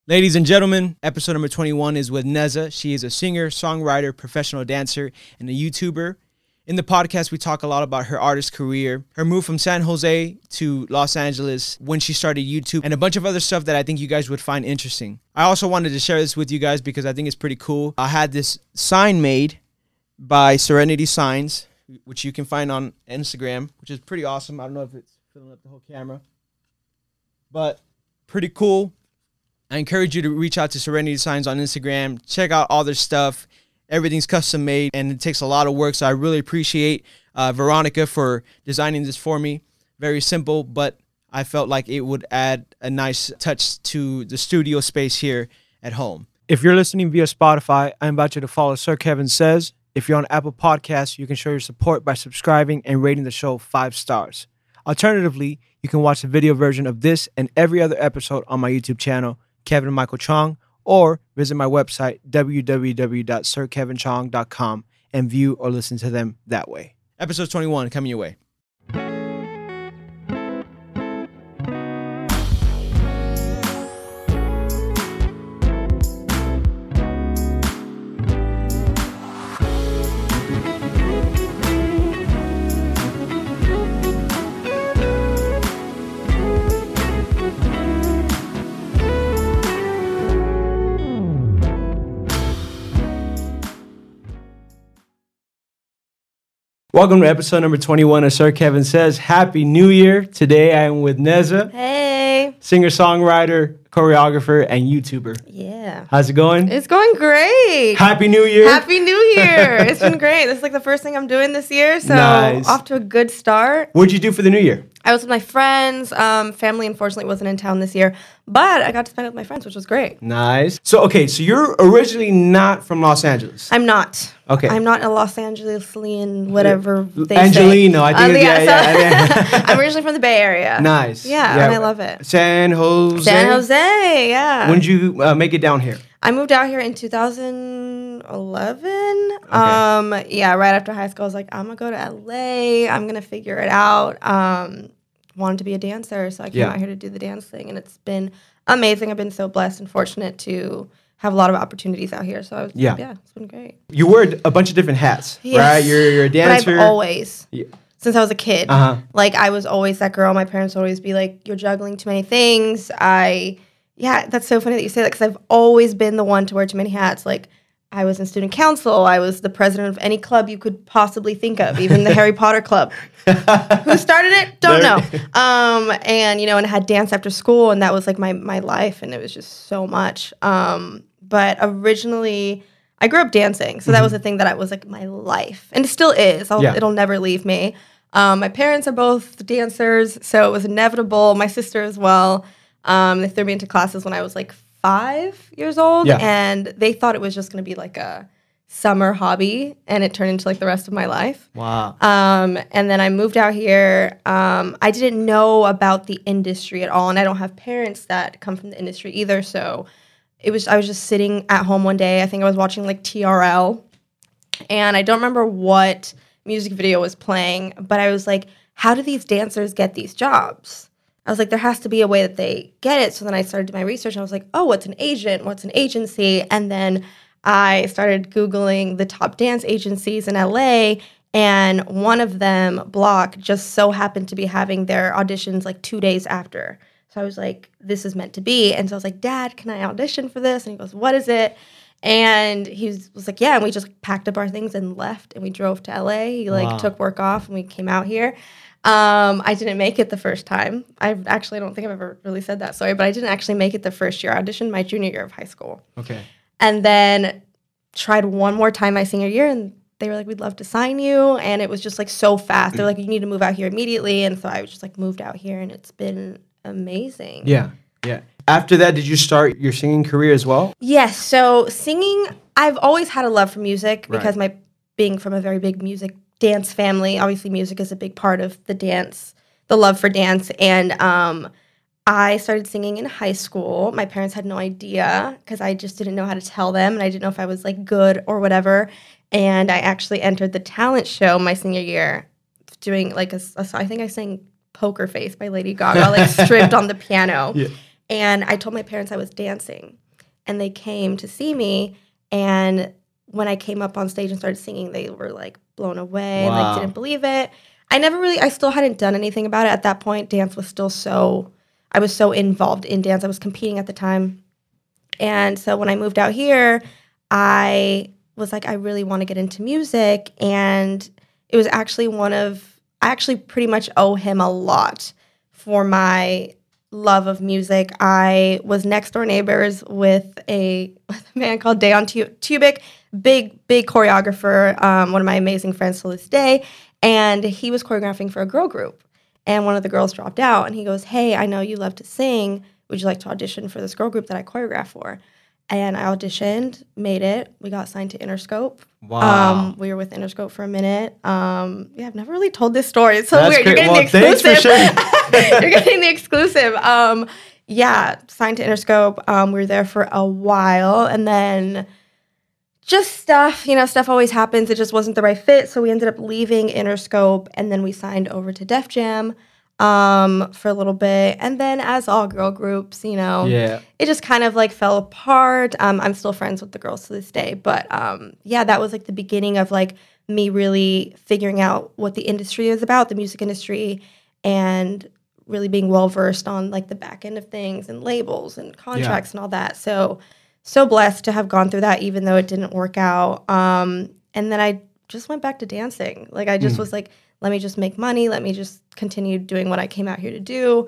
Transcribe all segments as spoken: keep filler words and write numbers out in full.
Ladies and gentlemen, episode number twenty-one is with Neza. She is a singer, songwriter, professional dancer, and a YouTuber. In the podcast, we talk a lot about her artist career, her move from San Jose to Los Angeles, when she started YouTube, and a bunch of other stuff that I think you guys would find interesting. I also wanted to share this with you guys because I think it's pretty cool. I had this sign made by Serenity Signs, which you can find on Instagram, which is pretty awesome. I don't know if it's filling up the whole camera, but pretty cool. I encourage you to reach out to Serenity Signs on Instagram. Check out all their stuff. Everything's custom made, and it takes a lot of work, so I really appreciate uh, Veronica for designing this for me. Very simple, but I felt like it would add a nice touch to the studio space here at home. If you're listening via Spotify, I invite you to follow Sir Kevin Says. If you're on Apple Podcasts, you can show your support by subscribing and rating the show five stars. Alternatively, you can watch the video version of this and every other episode on my YouTube channel, Kevin Michael Chong, or visit my website, w w w dot sir kevin chong dot com, and view or listen to them that way. Episode twenty-one coming your way. Welcome to episode number twenty-one of Sir Kevin Says. Happy New Year. Today I am with Neza. Hey. Singer-songwriter, choreographer, and YouTuber. Yeah. How's it going? It's going great. Happy New Year. Happy New Year. It's been great. This is like the first thing I'm doing this year, so nice. Off to a good start. What'd you do for the New Year? I was with my friends. Um, family, unfortunately, wasn't in town this year, but I got to spend it with my friends, which was great. Nice. So, okay, so you're originally not from Los Angeles. I'm not. Okay. I'm not a Los Angelesian, whatever they Angelino, say. I think. Um, it's, yeah, yeah, so yeah, yeah. I'm originally from the Bay Area. Nice. Yeah, yeah, and I love it. San Jose? San Jose, yeah. When did you uh, make it down here? I moved out here in two thousand eleven. Okay. Um, yeah, right after high school, I was like, I'm going to go to L A. I'm going to figure it out. Um, wanted to be a dancer, so I came yeah. out here to do the dance thing, and it's been amazing. I've been so blessed and fortunate to have a lot of opportunities out here. So I was, yeah. yeah, it's been great. You wear a bunch of different hats, yes. right? You're, you're a dancer. But I've always, yeah. since I was a kid, uh-huh. like I was always that girl. My parents would always be like, you're juggling too many things. I, yeah, that's so funny that you say that because I've always been the one to wear too many hats. Like I was in student council. I was the president of any club you could possibly think of, even the Harry Potter club. Who started it? Don't know. Um, and, you know, and I had dance after school, and that was like my, my life, and it was just so much. Um, but originally, I grew up dancing, so mm-hmm. that was the thing that I was like my life, and it still is. I'll, yeah. It'll never leave me. Um, my parents are both dancers, so it was inevitable. My sister as well. Um, they threw me into classes when I was like five years old, yeah. and they thought it was just going to be like a summer hobby, and it turned into like the rest of my life. Wow. Um, and then I moved out here. Um, I didn't know about the industry at all, and I don't have parents that come from the industry either, so it was I was just sitting at home one day. I think I was watching like T R L, and I don't remember what music video was playing, but I was like, how do these dancers get these jobs? I was like, there has to be a way that they get it. So then I started my research, and I was like, oh, what's an agent? What's an agency? And then I started Googling the top dance agencies in L A, and one of them, Block, just so happened to be having their auditions like two days after. So I was like, this is meant to be. And so I was like, Dad, can I audition for this? And he goes, what is it? And he was, was like, yeah. And we just like, packed up our things and left, and we drove to L A. He like wow. took work off, and we came out here. Um, I didn't make it the first time. I actually don't think I've ever really said that story, but I didn't actually make it the first year. I auditioned my junior year of high school. Okay. And then tried one more time my senior year, and they were like, we'd love to sign you. And it was just like so fast. They're like, you need to move out here immediately. And so I just like moved out here, and it's been amazing. Yeah. Yeah. After that, did you start your singing career as well? Yes. So singing, I've always had a love for music right. because my being from a very big music dance family, obviously music is a big part of the dance, the love for dance. And um, I started singing in high school. My parents had no idea because I just didn't know how to tell them, and I didn't know if I was like good or whatever. And I actually entered the talent show my senior year, doing like a, a I think I sang "Poker Face" by Lady Gaga, like stripped on the piano. Yeah. And I told my parents I was dancing, and they came to see me. And when I came up on stage and started singing, they were like blown away and Wow. like didn't believe it. I never really, I still hadn't done anything about it at that point. Dance was still so, I was so involved in dance. I was competing at the time. And so when I moved out here, I was like, I really want to get into music. And it was actually one of, I actually pretty much owe him a lot for my love of music. I was next door neighbors with a, with a man called Dayon Tubic, big, big choreographer, um, one of my amazing friends to this day. And he was choreographing for a girl group. And one of the girls dropped out. And he goes, hey, I know you love to sing. Would you like to audition for this girl group that I choreograph for? And I auditioned, made it. We got signed to Interscope. Wow. Um, we were with Interscope for a minute. Um, yeah, I've never really told this story. It's so That's weird. great. You're getting Well, the thanks for exclusive. sharing. You're getting the exclusive. Um, yeah, signed to Interscope. Um, we were there for a while. And then just stuff, you know, stuff always happens. It just wasn't the right fit. So we ended up leaving Interscope. And then we signed over to Def Jam um, for a little bit. And then as all girl groups, you know, Yeah. it just kind of like fell apart. Um, I'm still friends with the girls to this day. But um, yeah, that was like the beginning of like me really figuring out what the industry is about, the music industry, and really being well versed on like the back end of things and labels and contracts Yeah. and all that. So, so blessed to have gone through that, even though it didn't work out. Um, and then I just went back to dancing. Like I just Mm. was like, let me just make money. Let me just continue doing what I came out here to do.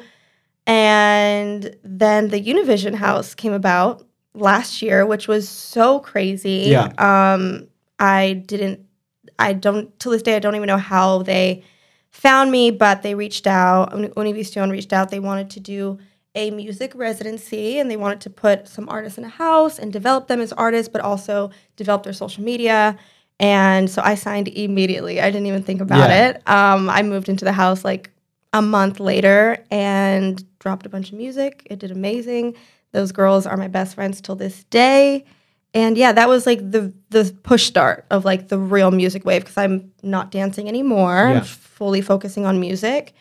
And then the Univision House came about last year, which was so crazy. Yeah. Um, I didn't, I don't, to this day, I don't even know how they found me, but they reached out. Univision reached out. They wanted to do a music residency, and they wanted to put some artists in a house and develop them as artists, but also develop their social media. And so I signed immediately. I didn't even think about Yeah. it. Um, I moved into the house like a month later and dropped a bunch of music. It did amazing. Those girls are my best friends till this day. And yeah, that was like the the push start of like the real music wave, because I'm not dancing anymore. Yeah. I'm fully focusing on music.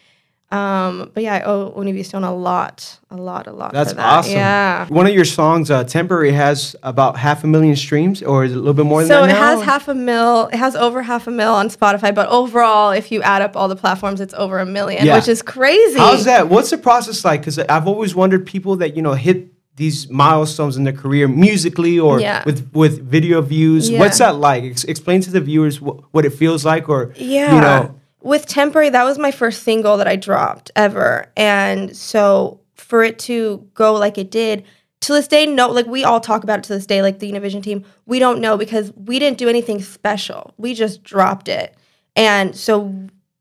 Um, but yeah, I owe Univision a lot, a lot, a lot. That's for that. awesome. Yeah. One of your songs, uh, Temporary, has about half a million streams, or is it a little bit more than So that it now? has half a mil. It has over half a mil on Spotify, but overall, if you add up all the platforms, it's over a million, Yeah. which is crazy. How's that? What's the process like? Because I've always wondered people that, you know, hit these milestones in their career musically or Yeah. with, with video views. Yeah. What's that like? Ex- explain to the viewers wh- what it feels like, or, Yeah. you know. With Temporary, that was my first single that I dropped ever. And so for it to go like it did, to this day, no, like we all talk about it to this day, like the Univision team, we don't know because we didn't do anything special. We just dropped it. And so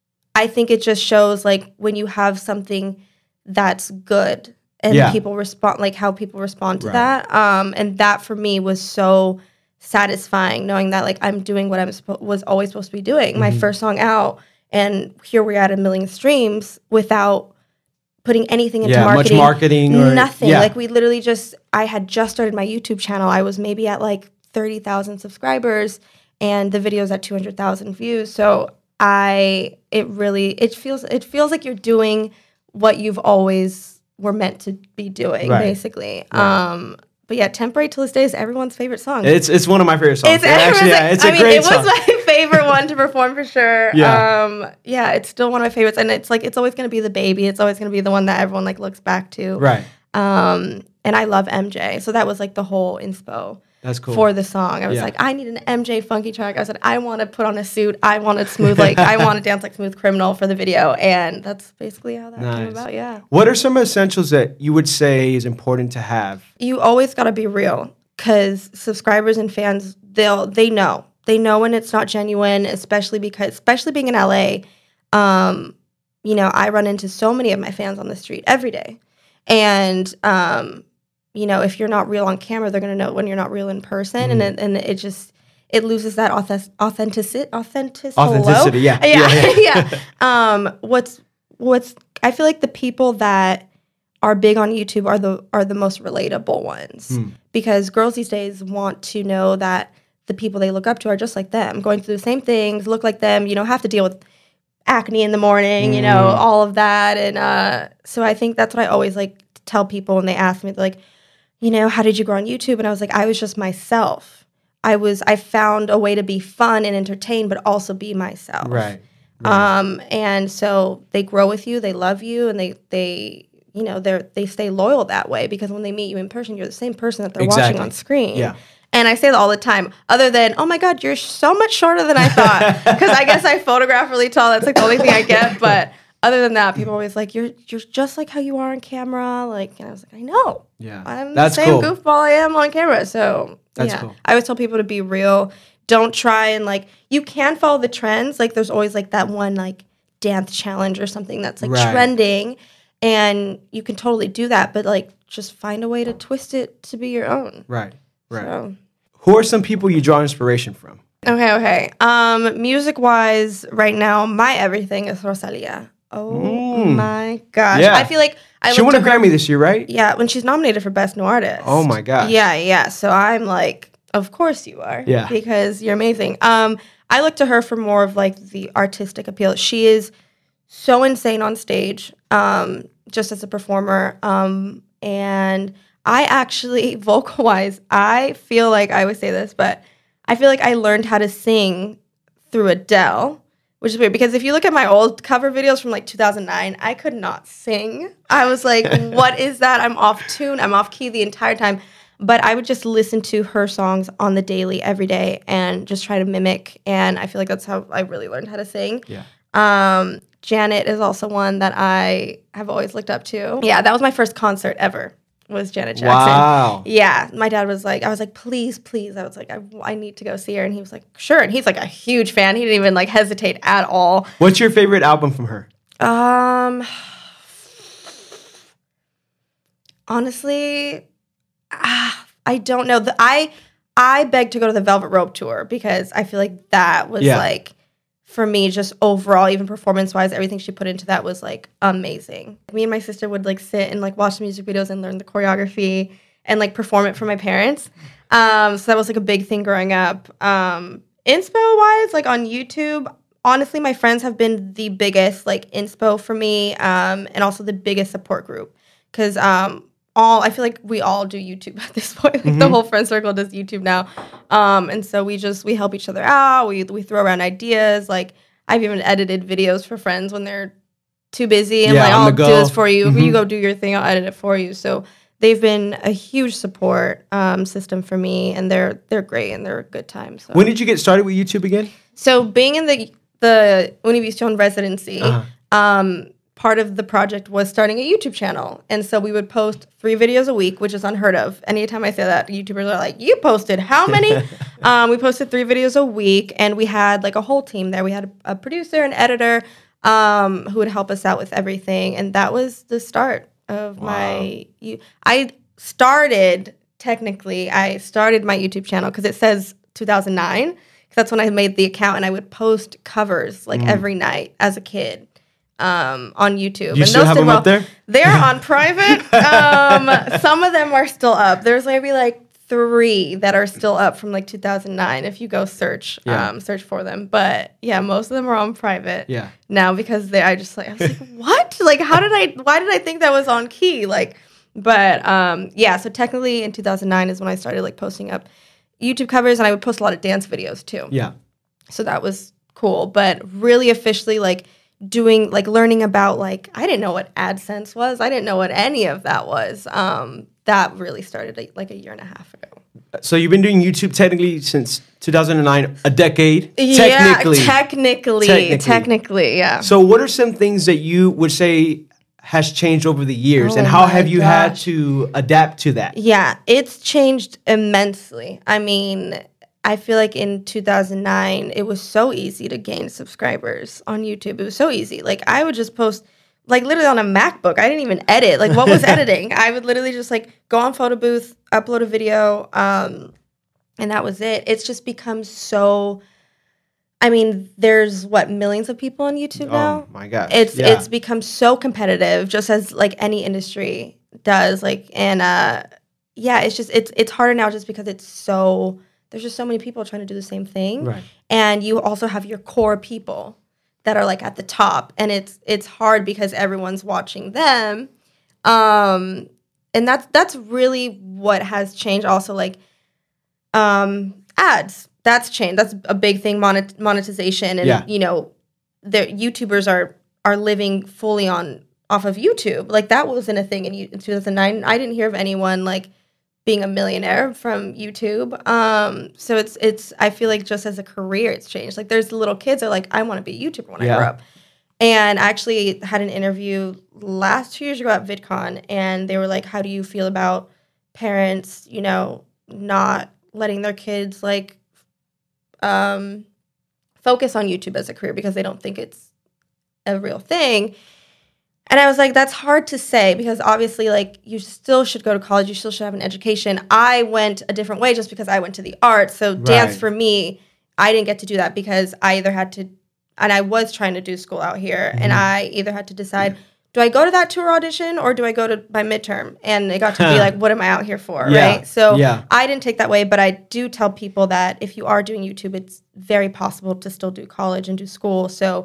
I think it just shows like when you have something that's good and Yeah. people respond, like how people respond to Right. that. Um, and that for me was so satisfying, knowing that like I'm doing what I suppo- was always supposed to be doing. My Mhm. first song out, and here we're at a million streams without putting anything into Yeah, much marketing. marketing or- Nothing. yeah. Like we literally just, I had just started my YouTube channel. I was maybe at like thirty thousand subscribers, and the video's at two hundred thousand views. So I, it really, it feels, it feels like you're doing what you've always were meant to be doing, Right. basically. Right. Um, but yeah, Temporary till this day is everyone's favorite song. It's it's one of my favorite songs. It's, Yeah, everyone's actually, yeah, like- it's a I mean, great it song. was my favorite one to perform for sure. Yeah. Um, yeah, it's still one of my favorites, and it's like it's always gonna be the baby. It's always gonna be the one that everyone like looks back to. Right. Um, and I love M J, so that was like the whole inspo That's cool. for the song. I was Yeah. like, I need an M J funky track. I said, I want to put on a suit. I want to smooth like I want to dance like Smooth Criminal for the video, and that's basically how that came Nice. about. Yeah. What are some essentials that you would say is important to have? You always got to be real, because subscribers and fans, they'll they know they know when it's not genuine, especially because especially being in L A. Um, you know, I run into so many of my fans on the street every day, and um, you know, if you're not real on camera, they're gonna know when you're not real in person, Mm. and it, and it just it loses that authentic authenticity authentic Authenticity, yeah. yeah Yeah, yeah. Um, what's what's I feel like the people that are big on YouTube are the are the most relatable ones, Mm. because girls these days want to know that the people they look up to are just like them, going through the same things, look like them, you know, have to deal with acne in the morning, you know, Mm. all of that. And uh, so I think that's what I always like to tell people when they ask me, they're like, you know, how did you grow on YouTube? And I was like, I was just myself. I was, I found a way to be fun and entertain, but also be myself. Right. right. Um, and so they grow with you, they love you, and they, they, you know, they're, they stay loyal that way because when they meet you in person, you're the same person that they're exactly. watching on screen. Yeah. And I say that all the time, other than, oh my God, you're so much shorter than I thought. Because I guess I photograph really tall. That's like the only thing I get. But other than that, people are always like, you're you're just like how you are on camera. Like, and I was like, I know. Yeah. I'm That's the same cool. goofball I am on camera. So, That's yeah. cool. I always tell people to be real. Don't try and, like, you can follow the trends. Like, there's always, like, that one, like, dance challenge or something that's, like, Right. trending. And you can totally do that. But, like, just find a way to twist it to be your own. Right. Right. So. Who are some people you draw inspiration from? Okay, okay. Um, music-wise, right now, my everything is Rosalia. Oh Mm. my gosh! Yeah. I feel like I She looked won a at her- Grammy this year, right? Yeah, when she's nominated for Best New Artist. Oh my gosh. Yeah, yeah. So I'm like, of course you are. Yeah. Because you're amazing. Um, I look to her for more of like the artistic appeal. She is so insane on stage, um, just as a performer. Um, and I actually, vocal-wise, I feel like, I always say this, but I feel like I learned how to sing through Adele, which is weird because if you look at my old cover videos from like two thousand nine, I could not sing. I was like, what is that? I'm off tune. I'm off key the entire time. But I would just listen to her songs on the daily every day and just try to mimic. And I feel like that's how I really learned how to sing. Yeah. Um, Janet is also one that I have always looked up to. Yeah, that was my first concert ever. Was Janet Jackson. Wow. Yeah. My dad was like, I was like, please, please. I was like, I, I need to go see her. And he was like, sure. And he's like a huge fan. He didn't even like hesitate at all. What's your favorite album from her? Um, honestly, ah, I don't know. The, I, I begged to go to the Velvet Rope tour because I feel like that was Yeah. like, for me, just overall, even performance-wise, everything she put into that was, like, amazing. Me and my sister would, like, sit and, like, watch the music videos and learn the choreography and, like, perform it for my parents. Um, so that was, like, a big thing growing up. Um, inspo-wise, like, on YouTube, honestly, my friends have been the biggest, like, inspo for me um, and also the biggest support group. Because um, all, I feel like we all do YouTube at this point. Like, mm-hmm. The whole friend circle does YouTube now. Um, and so we just, we help each other out. We we throw around ideas. Like, I've even edited videos for friends when they're too busy. And yeah, like, I'll do go. this for you. Mm-hmm. You go do your thing. I'll edit it for you. So they've been a huge support um, system for me. And they're they're great. And they're a good time. So. When did you get started with YouTube again? So being in the, the Univision residency, uh-huh. um, part of the project was starting a YouTube channel. And so we would post three videos a week, which is unheard of. Anytime I say that, YouTubers are like, you posted how many? um, we posted three videos a week, and we had like a whole team there. We had a, a producer, an editor, um, who would help us out with everything. And that was the start of wow. my... You, I started, technically, I started my YouTube channel because it says two thousand nine. Because that's when I made the account, and I would post covers like mm. every night as a kid. Um, on YouTube. You and still those have them well. up there? They're on private. Um, some of them are still up. There's maybe like three that are still up from like two thousand nine if you go search yeah. um, search for them. But yeah, most of them are on private yeah. now because they I just like I was like, what? Like how did I why did I think that was on key? Like but um, yeah, so technically in two thousand nine is when I started like posting up YouTube covers, and I would post a lot of dance videos too. Yeah. So that was cool. But really officially like doing like learning about like I didn't know what AdSense was. I didn't know what any of that was. Um, that really started a, like a year and a half ago. So you've been doing YouTube technically since two thousand nine, a decade. Yeah, technically, technically, technically, technically, yeah. So what are some things that you would say has changed over the years, oh and how have you gosh. had to adapt to that? Yeah, it's changed immensely. I mean, I feel like in two thousand nine, it was so easy to gain subscribers on YouTube. It was so easy. Like, I would just post, like, literally on a MacBook. I didn't even edit. Like, what was editing? I would literally just, like, go on Photo Booth, upload a video, um, and that was it. It's just become so... I mean, there's, what, millions of people on YouTube now? Oh, my gosh. It's yeah. It's become so competitive, just as, like, any industry does. Like, and, uh, yeah, it's just... It's, it's harder now just because it's so... There's just so many people trying to do the same thing. Right. And you also have your core people that are like at the top. And it's it's hard because everyone's watching them. Um, and that's that's really what has changed. Also, like um, ads, that's changed. That's a big thing. Monet- monetization, and Yeah. you know, the YouTubers are are living fully on off of YouTube. Like that wasn't a thing in, in two thousand nine. I didn't hear of anyone like being a millionaire from YouTube. Um, so it's it's. I feel like just as a career, it's changed. Like there's little kids that are like, I want to be a YouTuber when Yeah. I grow up. And I actually had an interview last two years ago at VidCon, and they were like, how do you feel about parents, you know, not letting their kids, like, um, focus on YouTube as a career because they don't think it's a real thing? And I was like, that's hard to say because obviously, like, you still should go to college. You still should have an education. I went a different way just because I went to the arts. So dance Right. for me, I didn't get to do that because I either had to, and I was trying to do school out here, Mm-hmm. and I either had to decide, do I go to that tour audition or do I go to my midterm? And it got to be like, what am I out here for, Yeah. right? So Yeah. I didn't take that way, but I do tell people that if you are doing YouTube, it's very possible to still do college and do school. So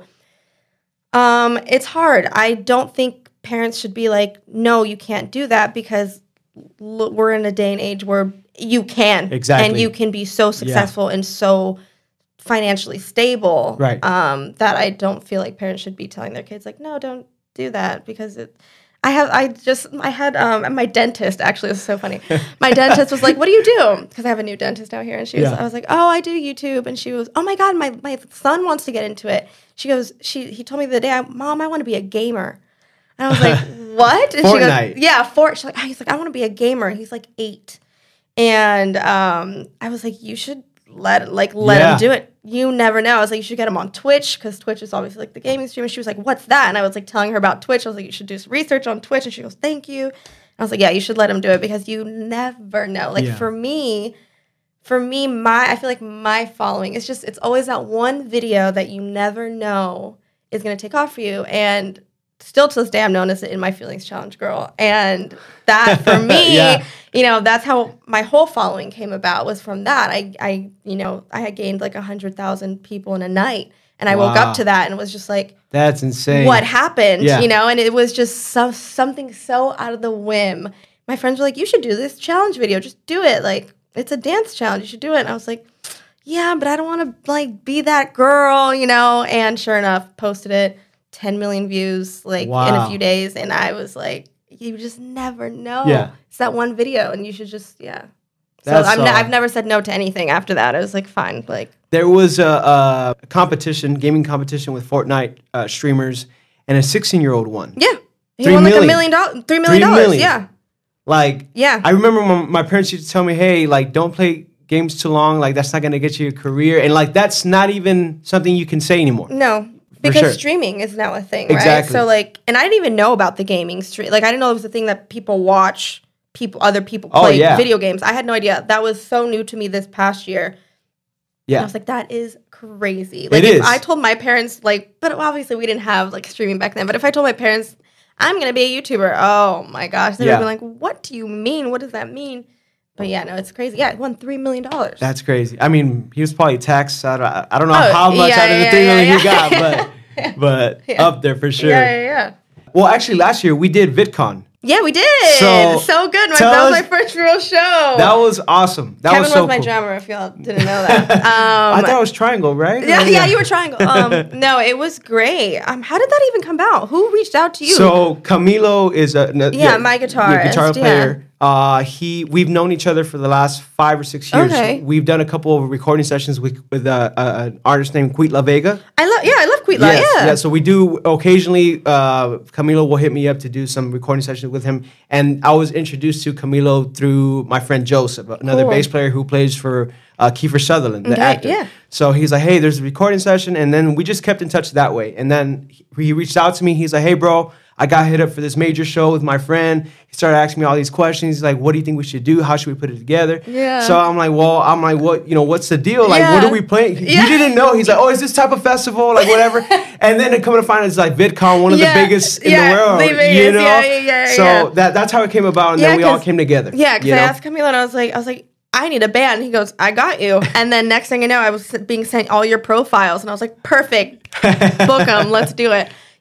um, it's hard. I don't think parents should be like, no, you can't do that because l- we're in a day and age where you can. Exactly. And you can be so successful and so financially stable, Right. um, that I don't feel like parents should be telling their kids like, no, don't do that because it. I have. I just. I had. Um. My dentist actually, it was so funny. My dentist was like, "What do you do?" Because I have a new dentist out here, and she was. Yeah. I was like, "Oh, I do YouTube," and she was, "Oh my god, my my son wants to get into it." She goes. She. He told me the other day, "Mom, I want to be a gamer." And I was like, "What?" And Fortnite. she goes, "Yeah, for." She's like, he's like, "I want to be a gamer." He's like eight, and um, I was like, "You should let like let Yeah. him do it. You never know." I was like, "You should get him on Twitch because Twitch is obviously like the gaming stream." And she was like, "What's that?" And I was like telling her about Twitch. I was like, "You should do some research on Twitch." And she goes, "Thank you." And I was like, "Yeah, you should let him do it because you never know." Like Yeah. for me, for me, my I feel like my following is just it's always that one video that you never know is gonna take off for you. And still to this day, I'm known as the In My Feelings Challenge girl. And that for me, Yeah. you know, that's how my whole following came about was from that. I, I you know, I had gained like one hundred thousand people in a night. And I woke Wow. up to that and was just like, That's insane. what happened? Yeah. You know, and it was just so, something so out of the whim. My friends were like, you should do this challenge video. Just do it. Like, it's a dance challenge. You should do it. And I was like, yeah, but I don't want to like be that girl, you know? And sure enough, posted it, ten million views like in Wow. a few days. And I was like, you just never know. Yeah. It's that one video and you should just, yeah. So That's, I'm n- uh, I've never said no to anything after that. I was like, fine. Like, There was a, a competition, gaming competition with Fortnite uh, streamers, and a sixteen-year-old won. yeah. He Three won like a million. million dollars, three million Three dollars. million. Yeah. Like, Yeah. I remember my, my parents used to tell me, hey, like, don't play games too long. Like, that's not going to get you a career. And, like, that's not even something you can say anymore. No, because sure. streaming is now a thing, Exactly. right? So like, and I didn't even know about the gaming stream. Like, I didn't know it was a thing that people watch, people, other people Oh, play yeah. video games. I had no idea. That was so new to me this past year. And Yeah. I was like, that is crazy. Like, It if is. I told my parents, like, but obviously we didn't have like streaming back then. But if I told my parents, I'm gonna be a YouTuber, oh my gosh, they Yeah. would be like, what do you mean? What does that mean? But yeah, no, it's crazy. Yeah, it won three million dollars. That's crazy. I mean, he was probably taxed. I don't, I don't know Oh, how much yeah, out of the yeah, three yeah, million yeah. he got, but but Yeah. up there for sure. Yeah, yeah, yeah. Well, actually, last year we did VidCon. Yeah, we did. So, So, good. My, tell that was us- my first real show. That was awesome. That Kevin was was, so my cool. drummer, if y'all didn't know that. Um, I thought it was Triangle, right? yeah, Or- yeah, you were triangle. Um, no, it was great. Um, how did that even come out? Who reached out to you? So Camilo is a n- Yeah, my guitarist, guitar yeah. player. Uh, he we've known each other for the last five or six years. Okay. We've done a couple of recording sessions with with uh, uh, an artist named Quit La Vega. I love, yeah, I love Quitla. Yes, yeah. yeah. So we do occasionally. Uh, Camilo will hit me up to do some recording sessions with him, and I was introduced to Camilo through my friend Joseph, another Cool. bass player who plays for uh, Kiefer Sutherland, the Okay, actor. yeah. So he's like, "Hey, there's a recording session," and then we just kept in touch that way. And then he he reached out to me. He's like, "Hey, bro, I got hit up for this major show with my friend." He started asking me all these questions. He's like, "What do you think we should do? How should we put it together?" Yeah. So I'm like, "Well, I'm like, what? You know, what's the deal? Like, what Yeah. are we playing?" He, Yeah. he didn't know. He's like, "Oh, is this type of festival? Like, whatever." And then coming to find out, it's like VidCon, one of Yeah, the biggest in yeah, the world. the biggest, you know. yeah, yeah, yeah, so yeah. that that's how it came about, and Yeah, then we all 'cause- came together. Yeah, because you I know? asked Camilo and I was like, I was like, I need a band. He goes, I got you. And then next thing I know, I was being sent all your profiles, and I was like, perfect, book them, let's do it.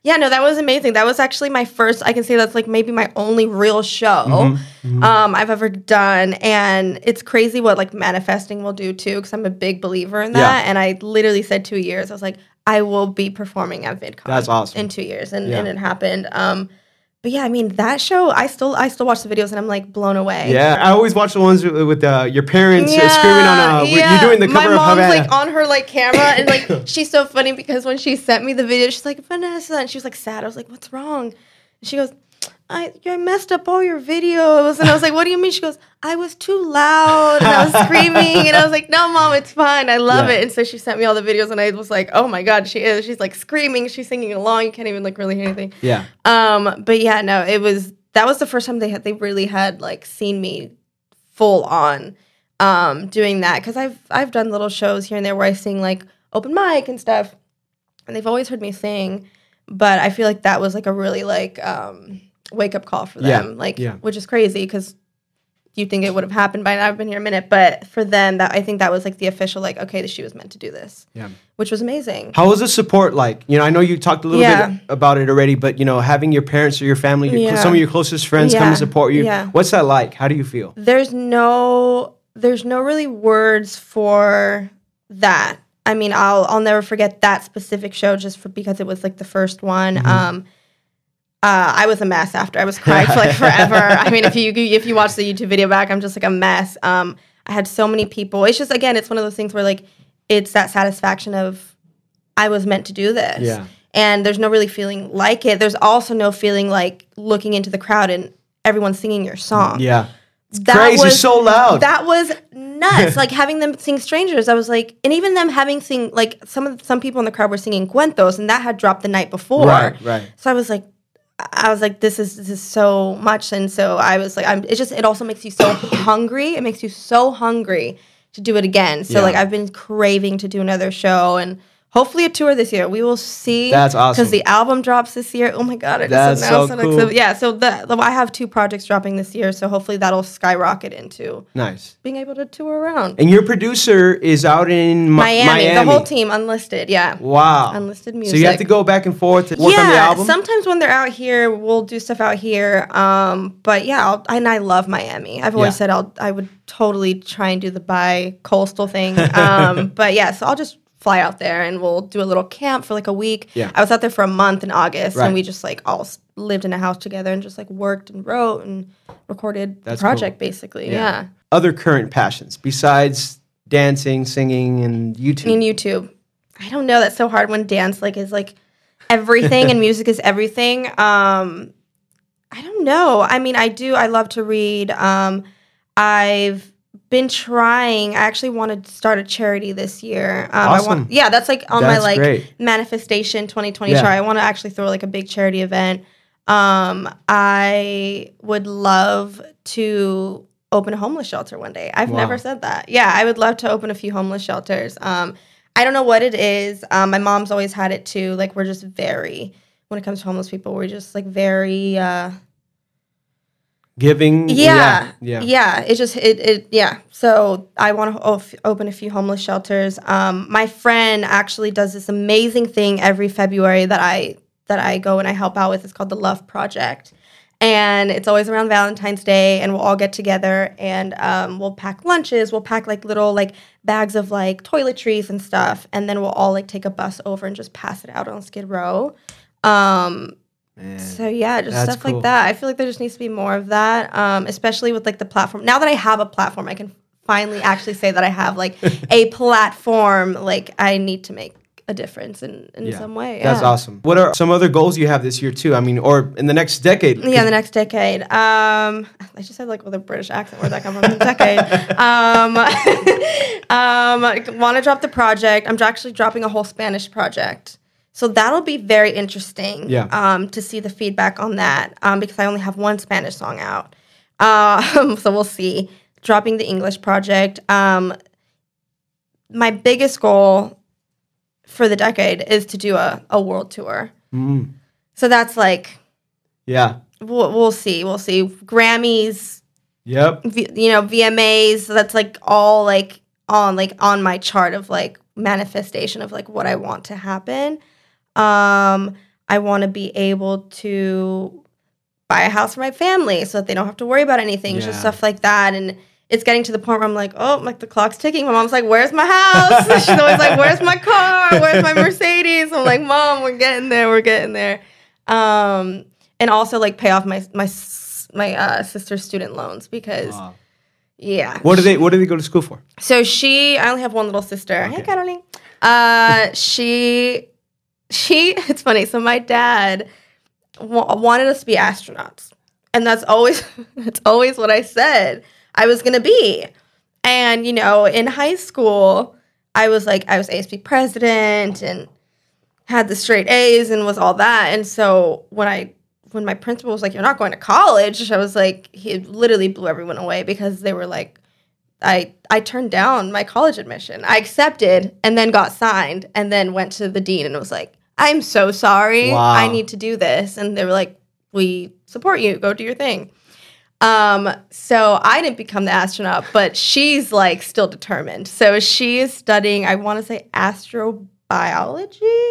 Yeah, no, that was amazing. That was actually my first, I can say that's like maybe my only real show mm-hmm, mm-hmm. Um, I've ever done. And it's crazy what like manifesting will do too, because I'm a big believer in that. Yeah. And I literally said two years. I was like, I will be performing at VidCon. That's awesome. In two years. And, yeah. and it happened. Um, But yeah, I mean that show. I still, I still watch the videos, and I'm like blown away. Yeah, I always watch the ones with, with uh, your parents yeah, uh, screaming on. Uh, yeah. You're doing the cover My of mom's Havana. like on her like camera, and like she's so funny because when she sent me the video, she's like Vanessa, and she was like sad. I was like, "What's wrong?" And she goes, I, I messed up all your videos. And I was like, what do you mean? She goes, I was too loud and I was screaming. And I was like, no, Mom, it's fine. I love yeah. it. And so she sent me all the videos and I was like, oh my God, she is. She's like screaming. She's singing along. You can't even like really hear anything. Yeah. Um. But yeah, no, it was, that was the first time they had, they really had like seen me full on um, doing that. Cause I've, I've done little shows here and there where I sing like open mic and stuff. And they've always heard me sing. But I feel like that was like a really like, um, wake up call for them, yeah, like, yeah. which is crazy because you think it would have happened by now. I've been here a minute, but for them, that I think that was like the official, like, okay, she was meant to do this. Yeah, which was amazing. How was the support like? You know, I know you talked a little yeah. bit about it already, but you know, having your parents or your family, your, yeah. some of your closest friends yeah. come and support you. Yeah. What's that like? How do you feel? There's no, there's no really words for that. I mean, I'll I'll never forget that specific show just for because it was like the first one. Mm-hmm. Um. Uh, I was a mess after. I was crying for like forever. I mean, if you if you watch the YouTube video back, I'm just like a mess. Um, I had so many people. It's just, again, it's one of those things where like it's that satisfaction of I was meant to do this. Yeah. And there's no really feeling like it. There's also no feeling like looking into the crowd and everyone singing your song. Yeah. It's that crazy. Was, it's so loud. That was nuts. Like having them sing Strangers, I was like, and even them having sing, like some of some people in the crowd were singing Cuentos and that had dropped the night before. Right, right. So I was like, I was like, this is this is so much, and so I was like, I'm. It just it also makes you so hungry. It makes you so hungry to do it again. So yeah. like I've been craving to do another show, and hopefully a tour this year. We will see. That's awesome. Because the album drops this year. Oh my God, I That's just announced so it. cool. So, yeah, so the, the I have two projects dropping this year, so hopefully that'll skyrocket into nice being able to tour around. And your producer is out in Ma- Miami. Miami. The whole team, Unlisted, yeah. Wow. Unlisted Music. So you have to go back and forth to work yeah, on the album? Sometimes when they're out here, we'll do stuff out here. Um, but yeah, I'll, and I love Miami. I've always yeah. said I'll I would totally try and do the bi-coastal thing. Um, but yeah, so I'll just fly out there and we'll do a little camp for like a week. Yeah. I was out there for a month in August right. and we just like all lived in a house together and just like worked and wrote and recorded That's the project cool. basically. Yeah. yeah. Other current passions besides dancing, singing, and YouTube? I mean, YouTube. I don't know. That's so hard when dance like is like everything and music is everything. Um, I don't know. I mean, I do. I love to read. Um, I've been trying. I actually want to start a charity this year. Um, awesome. I want, yeah, that's like on that's my like great. manifestation twenty twenty yeah. try. I want to actually throw like a big charity event. Um, I would love to open a homeless shelter one day. I've wow. never said that. Yeah, I would love to open a few homeless shelters. Um, I don't know what it is. Um, my mom's always had it too. Like we're just very, when it comes to homeless people, we're just like very uh, giving. Yeah, yeah, yeah. Yeah. It's just it. It yeah. So I want to op- open a few homeless shelters. Um, my friend actually does this amazing thing every February that I that I go and I help out with. It's called the Love Project. And it's always around Valentine's Day, and we'll all get together, and um, we'll pack lunches. We'll pack like little like bags of like toiletries and stuff, and then we'll all like take a bus over and just pass it out on Skid Row. Um, Man, so yeah, just stuff cool. like that. I feel like there just needs to be more of that, um, especially with like the platform. Now that I have a platform, I can finally actually say that I have like a platform. Like I need to make a difference in, in yeah. some way. That's yeah. awesome. What are some other goals you have this year too? I mean, or in the next decade? Yeah, the next decade. Um, I just said like with a British accent. Where'd that come from? The decade. Um, um, want to drop the project. I'm actually dropping a whole Spanish project. So that'll be very interesting yeah. um, to see the feedback on that um, because I only have one Spanish song out. Um, so we'll see. Dropping the English project. Um, my biggest goal for the decade is to do a, a world tour. Mm. So that's like, yeah, we'll, we'll see. We'll see. Grammys. Yep. V, you know, V M As. So that's like all like on like on my chart of like manifestation of like what I want to happen. Um, I want to be able to buy a house for my family so that they don't have to worry about anything, Yeah. just stuff like that. And it's getting to the point where I'm like, oh, like the clock's ticking. My mom's like, where's my house? She's always like, where's my car? Where's my Mercedes? I'm like, Mom, we're getting there. We're getting there. Um, and also like pay off my my my uh, sister's student loans because, Wow. yeah. What do they What do they go to school for? So she, I only have one little sister. Okay. Hey, Caroline. Uh, she, she. It's funny. So my dad w- wanted us to be astronauts, and that's always that's always what I said I was gonna be. And you know, in high school, I was like, I was A S B president and had the straight A's and was all that. And so when I when my principal was like, "You're not going to college," I was like, he literally blew everyone away because they were like, I I turned down my college admission. I accepted and then got signed and then went to the dean and was like, "I'm so sorry. Wow. I need to do this." And they were like, "We support you. Go do your thing." Um, so I didn't become the astronaut, but she's like still determined. So she is studying, I want to say astrobiology.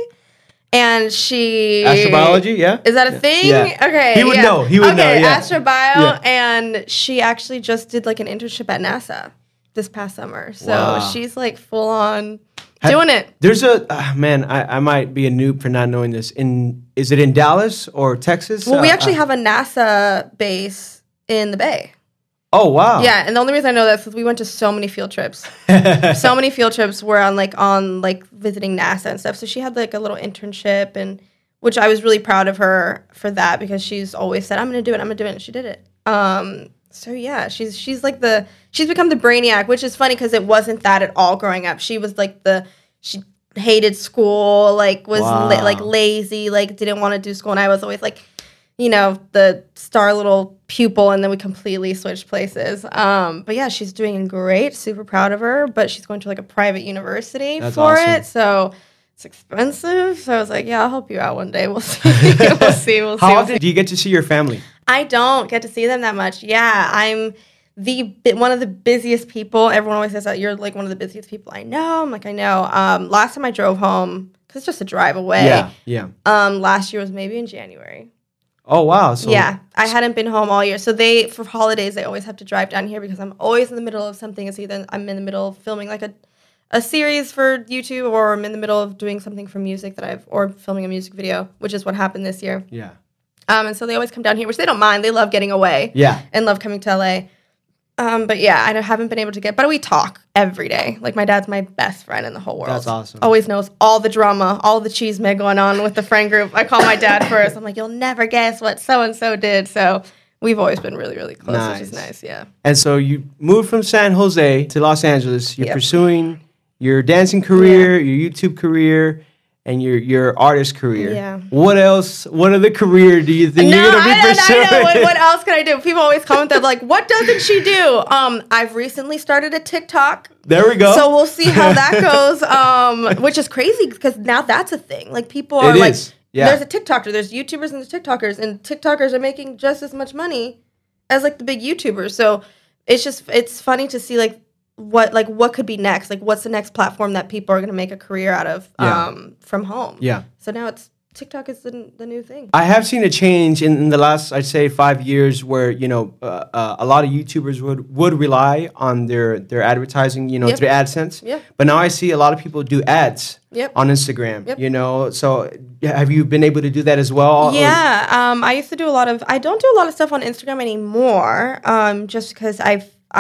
And she Astrobiology, yeah. Is that a thing? Yeah. Okay. He would yeah. know. He would okay, know. Yeah. Astrobio, Yeah. and she actually just did like an internship at NASA this past summer. So Wow. she's like full on Have- doing it. There's a uh, man. I, I might be a noob for not knowing this. In is it in Dallas or Texas? Well, we Uh, actually uh, have a NASA base in the Bay. Oh wow. Yeah, and the only reason I know that is because we went to so many field trips. so many field trips were on like on like visiting NASA and stuff. So she had like a little internship, and which I was really proud of her for that because she's always said, "I'm going to do it. I'm going to do it," and she did it. Um, so yeah, she's she's like the she's become the brainiac, which is funny because it wasn't that at all growing up. She was like the she hated school, like was Wow. la- like lazy, like didn't want to do school, and I was always like, you know, the star little pupil, and then we completely switched places. Um, but yeah, she's doing great. Super proud of her. But she's going to like a private university That's for awesome. it, so it's expensive. So I was like, yeah, I'll help you out one day. We'll see. we'll see. We'll see. How We'll often see. do you get to see your family? I don't get to see them that much. Yeah, I'm the bi- one of the busiest people. Everyone always says that you're like one of the busiest people I know. I'm like, I know. Um, last time I drove home, because it's just a drive away. Yeah. Yeah. Um, last year was maybe in January. Oh wow. So Yeah, I hadn't been home all year. So they, for holidays, they always have to drive down here because I'm always in the middle of something. It's either I'm in the middle of filming like a, a series for YouTube, or I'm in the middle of doing something for music that I've, or filming a music video, which is what happened this year. Yeah. Um, and so they always come down here, which they don't mind. They love getting away Yeah. and love coming to L A. Um, but yeah, I don't- haven't been able to get, but we talk every day. Like my dad's my best friend in the whole world. That's awesome. Always knows all the drama, all the chisme going on with the friend group. I call my dad first. I'm like, you'll never guess what so-and-so did. So we've always been really, really close, which is Nice. nice. Yeah. And so you moved from San Jose to Los Angeles. You're Yep. pursuing your dancing career, your YouTube career, and your your artist career. Yeah. What else? What other career do you think No, you're gonna be I, don't, pursuing? I know. What, what else can I do? People always comment that like, what doesn't she do? Um, I've recently started a TikTok. There we go. So we'll see how that goes. Um, which is crazy because now that's a thing. Like people are It like, is. Yeah. there's a TikToker, there's YouTubers and there's TikTokers, and TikTokers are making just as much money as like the big YouTubers. So it's just it's funny to see like what like what could be next. Like what's the next platform that people are going to make a career out of Yeah. um, from home. Yeah. So now it's TikTok is the, the new thing. I have seen a change in, in the last, I'd say, five years, where you know uh, uh, a lot of YouTubers would would rely on their their advertising, you know, Yep. through AdSense. Yep. But now I see a lot of people do ads Yep. on Instagram. Yep. You know, so have you been able to do that as well? Yeah, um, I used to do a lot of. I don't do a lot of stuff on Instagram anymore, um, just because I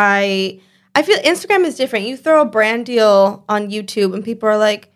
I I feel Instagram is different. You throw a brand deal on YouTube, and people are like,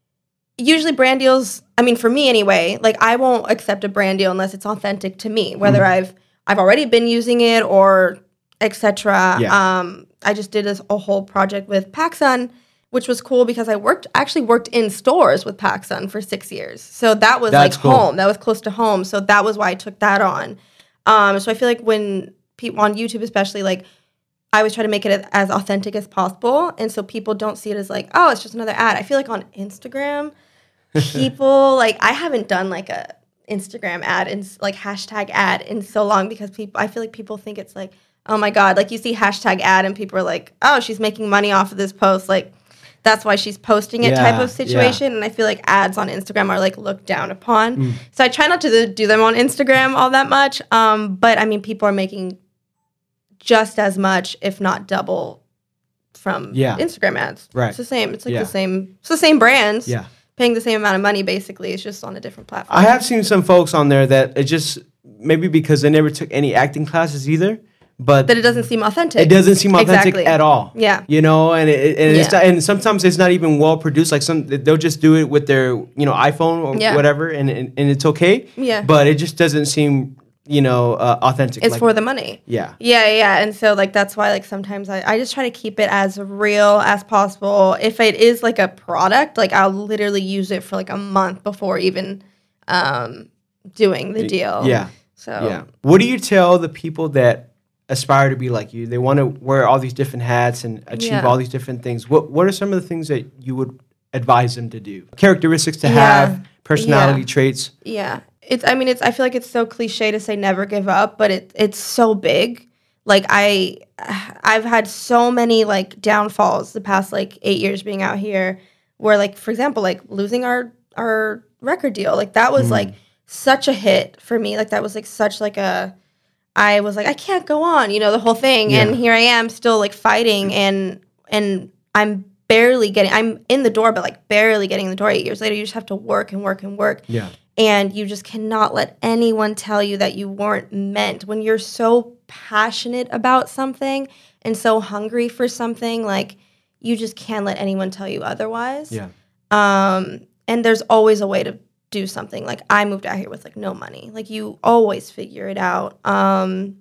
usually brand deals. I mean, for me anyway, like I won't accept a brand deal unless it's authentic to me, whether Mm-hmm. I've I've already been using it or et cetera. Yeah. Um, I just did this, a whole project with PacSun, which was cool because I worked actually worked in stores with PacSun for six years. So that was That's like cool. home. That was close to home. So that was why I took that on. Um, so I feel like when people on YouTube, especially, like I always try to make it as authentic as possible, and so people don't see it as like, oh, it's just another ad. I feel like on Instagram, people like I haven't done like a Instagram ad and like hashtag ad in so long because people I feel like people think it's like, oh my god, like you see hashtag ad and people are like, oh, she's making money off of this post. Like that's why she's posting it type Yeah, of situation. yeah. And I feel like ads on Instagram are like looked down upon. Mm. So I try not to do them on Instagram all that much. Um, but I mean, people are making just as much, if not double, from yeah. Instagram ads. Right. It's the same. It's like yeah. the same. It's the same brands. Yeah. Paying the same amount of money, basically. It's just on a different platform. I have seen some folks on there that it just maybe because they never took any acting classes either, but that it doesn't seem authentic. It doesn't seem authentic exactly. at all. Yeah. You know, and it, and yeah. it's not, and sometimes it's not even well produced. Like some they'll just do it with their you know iPhone or yeah. whatever, and, and and it's okay. Yeah. But it just doesn't seem you know uh, authentic. It's like, for the money. Yeah. Yeah, yeah, and so like that's why like sometimes I, I just try to keep it as real as possible. If it is like a product, like I'll literally use it for like a month before even um, doing the deal. Yeah. So yeah. What do you tell the people that aspire to be like you? They want to wear all these different hats and achieve yeah. all these different things. What What are some of the things that you would advise them to do? Characteristics to yeah. have, personality yeah. traits. Yeah. It's I mean it's I feel like it's so cliche to say never give up, but it it's so big. Like I I've had so many like downfalls the past like eight years being out here where like for example like losing our our record deal. Like that was mm. like such a hit for me. Like that was like such like a I was like I can't go on, you know, the whole thing. Yeah. And here I am still like fighting and and I'm barely getting I'm in the door but like barely getting in the door eight years later. You just have to work and work and work. Yeah. And you just cannot let anyone tell you that you weren't meant. When you're so passionate about something and so hungry for something, like you just can't let anyone tell you otherwise. Yeah. Um, and there's always a way to do something. Like I moved out here with like no money. Like you always figure it out. Um,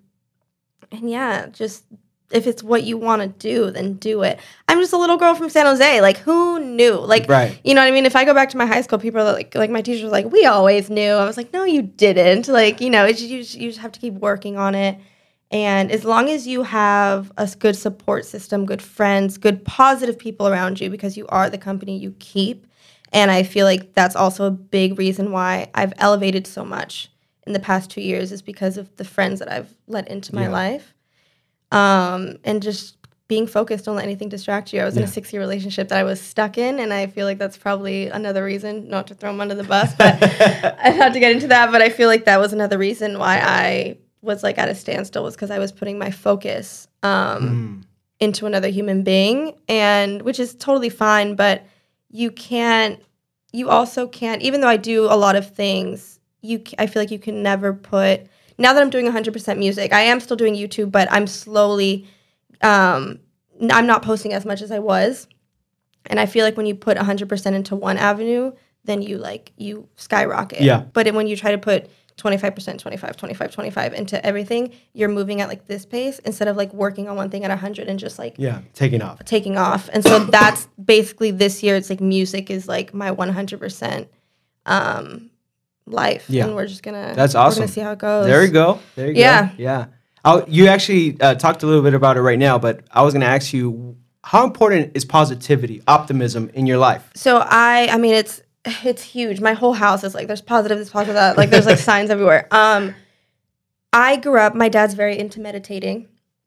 and yeah, just if it's what you want to do, then do it. I'm just a little girl from San Jose. Like, who knew? Like, right. you know what I mean? If I go back to my high school, people are like, like my teachers were like, we always knew. I was like, no, you didn't. Like, you know, it's, you, just, you just have to keep working on it. And as long as you have a good support system, good friends, good positive people around you, because you are the company you keep. And I feel like that's also a big reason why I've elevated so much in the past two years is because of the friends that I've let into my yeah. life. Um, and just being focused, don't let anything distract you. I was yeah. in a six-year relationship that I was stuck in, and I feel like that's probably another reason, not to throw him under the bus, but I have to get into that. But I feel like that was another reason why I was like at a standstill was because I was putting my focus um, mm. into another human being, and which is totally fine, but you can't, you also can't, even though I do a lot of things, you, I feel like you can never put, now that I'm doing one hundred percent music, I am still doing YouTube, but I'm slowly, um, I'm not posting as much as I was. And I feel like when you put one hundred percent into one avenue, then you like, you skyrocket. Yeah. But when you try to put twenty-five percent, twenty-five, twenty-five, twenty-five into everything, you're moving at like this pace instead of like working on one thing at one hundred and just like. Yeah, taking off. Taking off. And so that's basically this year, it's like music is like my one hundred percent um, life. Yeah. And we're just going to. That's awesome. We're going to see how it goes. There you go. There you yeah. go. Yeah. Yeah. You actually uh, talked a little bit about it right now, but I was going to ask you, how important is positivity, optimism in your life? So I, I mean, it's, it's huge. My whole house is like, there's positive, there's positive, that. Like, there's like signs everywhere. Um, I grew up, my dad's very into meditating.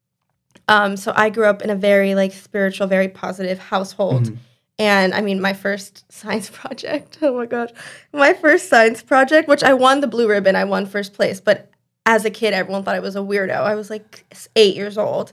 Um, so I grew up in a very like spiritual, very positive household. Mm-hmm. And I mean, my first science project, oh my God, my first science project, which I won the blue ribbon, I won first place. But as a kid, everyone thought I was a weirdo. I was like eight years old.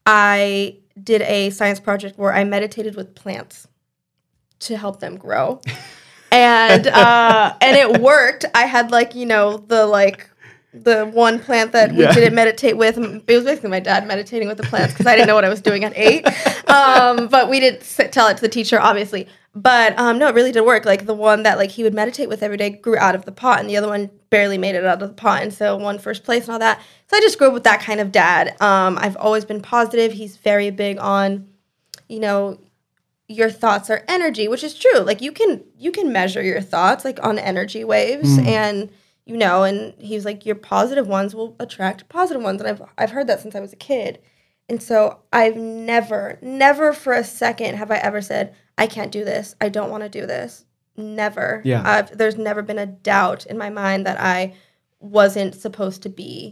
I did a science project where I meditated with plants to help them grow. And uh, and it worked. I had like, you know, the like the one plant that we yeah. didn't meditate with. It was basically my dad meditating with the plants because I didn't know what I was doing at eight. Um, but we didn't sit, tell it to the teacher, obviously. But um, no, it really did work. Like the one that like he would meditate with every day grew out of the pot, and the other one barely made it out of the pot, and so won first place and all that. So I just grew up with that kind of dad. Um, I've always been positive. He's very big on, you know, your thoughts are energy, which is true. Like you can you can measure your thoughts like on energy waves, mm. and you know. And he's like, your positive ones will attract positive ones, and I've I've heard that since I was a kid. And so I've never, never for a second have I ever said, I can't do this. I don't want to do this. Never. Yeah. I've, there's never been a doubt in my mind that I wasn't supposed to be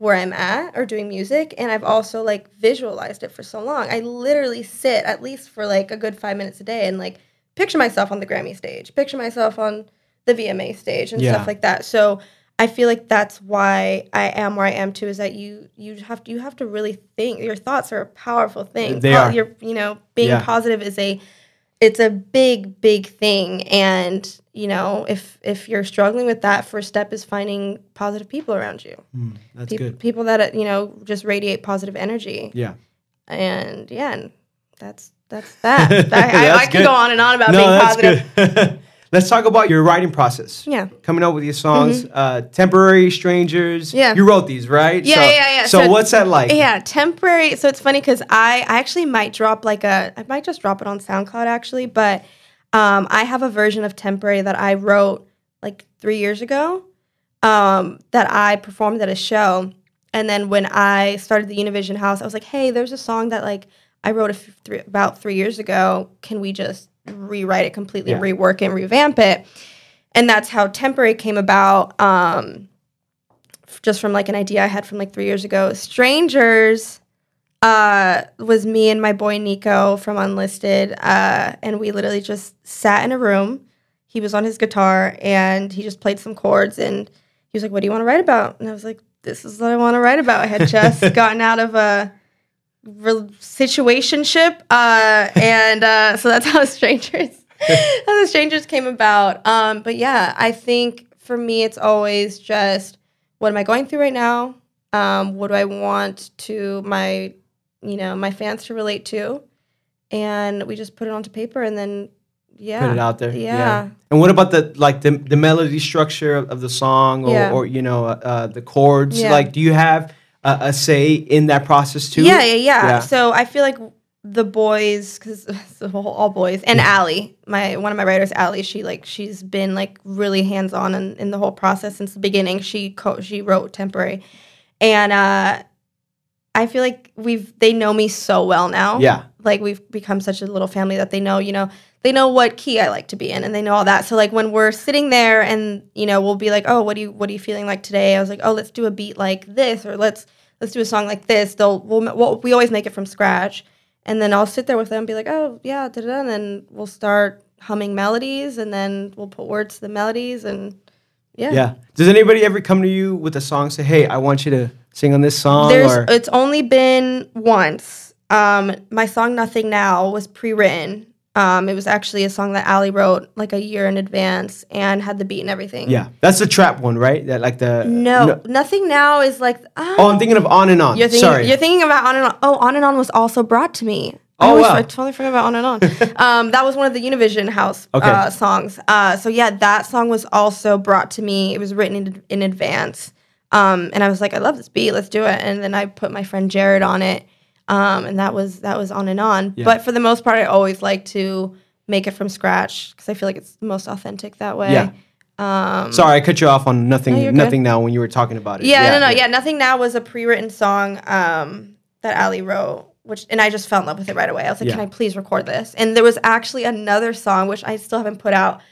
where I'm at or doing music, and I've also like visualized it for so long. I literally sit at least for like a good five minutes a day and like picture myself on the Grammy stage, picture myself on the V M A stage and Yeah. stuff like that. So I feel like that's why I am where I am too, is that you you have to, you have to really think. Your thoughts are a powerful thing. They Po- are. You're, you know, being Yeah. positive is a it's a big, big thing. And, you know, if if you're struggling with that, first step is finding positive people around you. Mm, that's Pe- good. People that, you know, just radiate positive energy. Yeah. And yeah, and that's that's that. I, I, That's I could good. go on and on about No, being that's positive. good. Let's talk about your writing process. Yeah. Coming up with your songs, uh, Temporary Strangers. Yeah. You wrote these, right? Yeah, so, yeah, yeah. So, So- what's that like? Yeah, temporary. So it's funny because I, I actually might drop like a, I might just drop it on SoundCloud actually, but um, I have a version of Temporary that I wrote like three years ago um, that I performed at a show. And then when I started the Univision House, I was like, hey, there's a song that like I wrote a f- three, about three years ago. Can we just rewrite it completely, Yeah. rework it, and revamp it? And that's how Temporary came about. Um, just from like an idea I had from like three years ago. Strangers uh, was me and my boy Nico from Unlisted, uh, and we literally just sat in a room. He was on his guitar and he just played some chords, and he was like, "What do you want to write about?" And I was like, "This is what I want to write about." I had just gotten out of a re- situationship, uh, and uh, so that's how Strangers, how the Strangers came about. Um, but yeah, I think for me, it's always just, what am I going through right now? Um, what do I want to my, you know, my fans to relate to? And we just put it onto paper, and then, yeah. Put it out there. Yeah. And what about the like the the melody structure of, of the song, or, Yeah. or you know uh, the chords? Yeah. Like, do you have a, a say in that process too? Yeah, yeah, yeah, Yeah. So I feel like the boys, because all boys, and Allie, my one of my writers, Allie, she like she's been like really hands on in, in the whole process since the beginning. She co- she wrote Temporary, and uh, I feel like we've they know me so well now. Yeah. Like we've become such a little family that they know, you know, they know what key I like to be in, and they know all that. So like when we're sitting there, and you know, we'll be like, oh, what do you what are you feeling like today? I was like, oh, let's do a beat like this, or let's let's do a song like this. They'll we'll, we'll we always make it from scratch, and then I'll sit there with them and be like, oh yeah, da da, and then we'll start humming melodies, and then we'll put words to the melodies, and yeah. Yeah. Does anybody ever come to you with a song, say, "Hey, I want you to sing on this song"? There's or it's only been once. Um, my song "Nothing Now" was pre-written. Um, it was actually a song that Allie wrote like a year in advance and had the beat and everything. yeah, that's the trap one, right? That like the No, "Nothing Now" is like. Oh, Oh, I'm thinking of On and On. You're thinking, Sorry. You're thinking about On and On. Oh, On and On was also brought to me. I Oh, always- wow. I totally forgot about On and On. um, that was one of the Univision House Okay. uh, songs. Uh, so yeah, that song was also brought to me. It was written in, in advance. Um, and I was like, I love this beat. Let's do it. And then I put my friend Jared on it. Um, and that was that was On and On. Yeah. But for the most part, I always like to make it from scratch because I feel like it's the most authentic that way. Yeah. Sorry, I cut you off on nothing. No, you're good. nothing now when you were talking about it. Yeah, no, no, yeah. Nothing Now was a pre-written song um, that Ali wrote, which, and I just fell in love with it right away. I was like, Yeah. can I please record this? And there was actually another song, which I still haven't put out.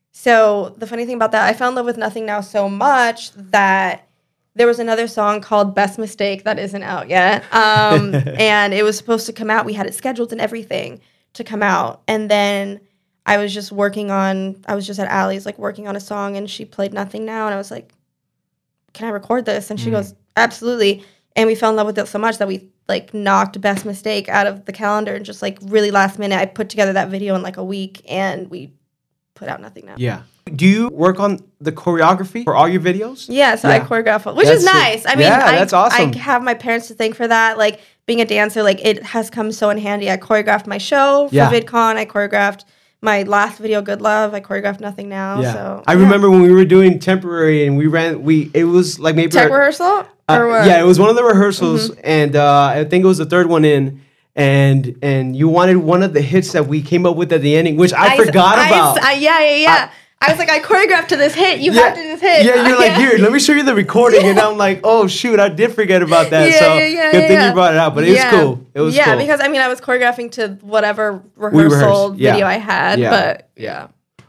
So the funny thing about that, I fell in love with Nothing Now so much that there was another song called Best Mistake that isn't out yet. Um, and it was supposed to come out. We had it scheduled and everything to come out. And then I was just working on, I was just at Allie's, like working on a song, and she played Nothing Now. And I was like, can I record this? And she Mm. goes, absolutely. And we fell in love with it so much that we like knocked Best Mistake out of the calendar, and just like really last minute, I put together that video in like a week, and we put out Nothing Now. Yeah. Do you work on the choreography for all your videos? Yeah, so Yeah. I choreograph, which That's is nice. it. I mean, Yeah, I, that's awesome. I have my parents to thank for that. Like being a dancer, like it has come so in handy. I choreographed my show for Yeah. VidCon. I choreographed my last video, Good Love. I choreographed Nothing Now. Yeah. So I yeah. remember when we were doing Temporary and we ran, we it was like maybe tech our- rehearsal uh, or what? yeah, it was one of the rehearsals, and uh, I think it was the third one in. And and you wanted one of the hits that we came up with at the ending, which I, forgot I- about. I- yeah, yeah, yeah. I, was like, I choreographed to this hit. You yeah, have to do this hit. Yeah, you're like, here, let me show you the recording. And I'm like, oh, shoot, I did forget about that. Yeah, so yeah, yeah, good yeah, thing yeah. you brought it out. But it Yeah. was cool. It was yeah, cool. because I mean, I was choreographing to whatever We rehearsal rehearsed, yeah. video I had. Yeah. But yeah.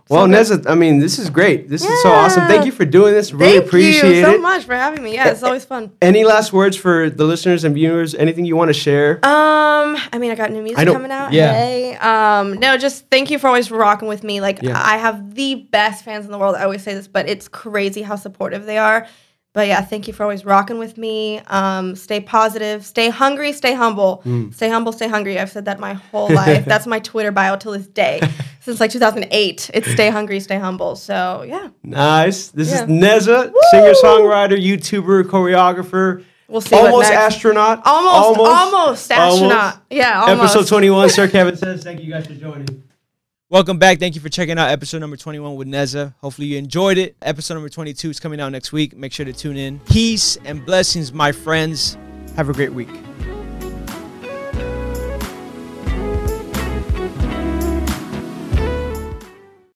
Well, so Neza, I mean, this is great. This yeah. is so awesome. Thank you for doing this. Really Thank appreciate it. Thank you so much for having me. Yeah, it's always fun. Any last words for the listeners and viewers? Anything you want to share? Um, I mean, I got new music coming out. Yeah. Hey. Um, no, just thank you for always rocking with me. Like, yeah. I have the best fans in the world. I always say this, but it's crazy how supportive they are. But yeah, thank you for always rocking with me. Um, stay positive, stay hungry, stay humble. Mm. Stay humble, stay hungry. I've said that my whole life. That's my Twitter bio till this day. Since like two thousand eight. It's stay hungry, stay humble. So yeah. Nice. This yeah. is Neza, Woo! singer-songwriter, YouTuber, choreographer. We'll see. Almost astronaut. Almost, almost, almost astronaut. Almost. Yeah, almost. Episode twenty-one, Sir Kevin says, thank you guys for joining. Welcome back. Thank you for checking out episode number twenty-one with Neza. Hopefully you enjoyed it. Episode number twenty-two is coming out next week. Make sure to tune in. Peace and blessings, my friends. Have a great week.